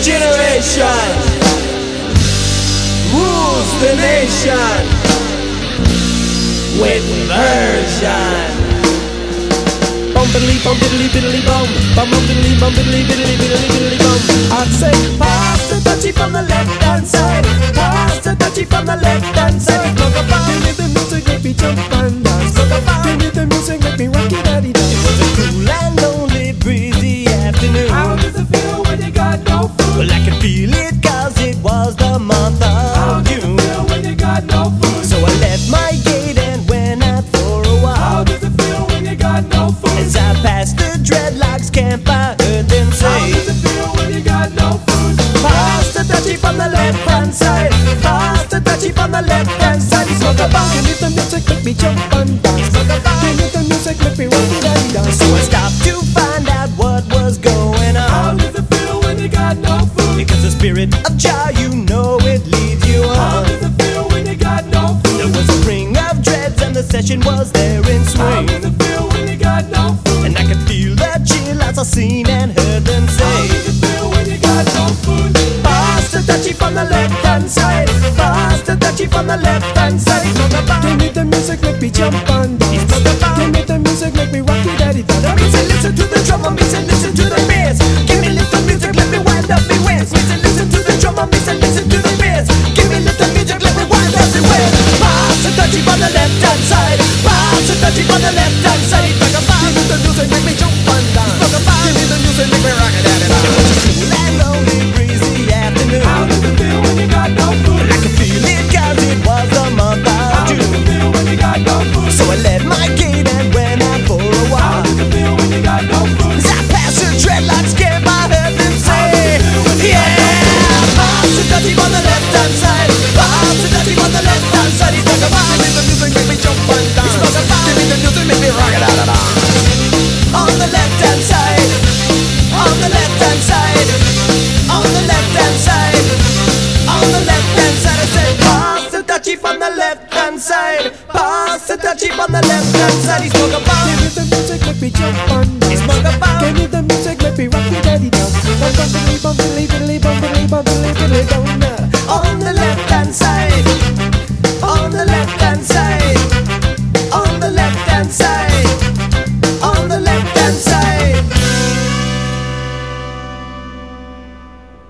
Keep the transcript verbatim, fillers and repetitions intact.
generation rules the nation with version. Bum diddly bum diddly diddly bum, bum bum diddly bum diddly diddly diddly diddly bum. I'd say pass the touchy from the left hand side, pass the touchy from the left hand side. Give me the music, make me jump and dance. Give me the music, make me rock it, daddy dance. It was a cool and lonely, breezy afternoon. How does it feel when you got no food? Well, I can feel it 'cause it was the month of June. How does it feel when you got no food? So I left my gate and went out for a while. How does it feel when you got no food? As I passed the dreadlocks camp, I heard them say, how does it feel when you got no food? Pass the touchy from the left hand side, pass the touchy from the left hand side. Smoke a bomb, give me the music, make me jump and dance. Smoke a bomb, give me the music, make me rock it and dance. So I stopped to find out what was going on. How does it feel when you got no food? Because the spirit of Jah, you know it leads you on. How does it feel when you got no food? There was a ring of dreads and the session was there in swing. How does it feel when you got no food? And I could feel the chill as I seen and heard them say, how does it feel when you got no food? Pass the touchy from the left hand side, pass the touchy from the left hand side. Give me the music, make me jump and dance. Give me the music, make me rock it, daddy dance. Me say listen to the drum, me say listen to the bass. Give me little music, let me wind up the waist. Me say listen to the drum, me say listen to the bass. Give me little music, let me wind up the waist. Pass the touchy from the left hand side, pass the touchy from the left hand side. Give me the music, make me jump and dance. Give me the music, make me rock it, daddy dance. It was a cool and lonely, breezy afternoon. How does it feel when you got no food? I can feel it 'cause it was the month of June. How does it feel when you got no food? So I left my gate and went out for a while. How does it feel when you got no food? As I passed the dreadlocks camp, I heard them say, yeah, pass the touchy on the left hand side, pass the touchy on the left hand side. He's talking about, give me the music, make me jump and dance. He's talking about, give me the music, make me rock it, da da da. On the left hand side, on the left hand side, on the left hand side, on the left hand side. I said, pass the touchy from the left hand side, pass the touchy from the left hand side. He's talking about, give me the music, make me jump and dance. He's talking about, give me the music, make me rock it, daddy dance. Bum bum diddly bum diddly diddly bum diddly bum diddly diddly bum.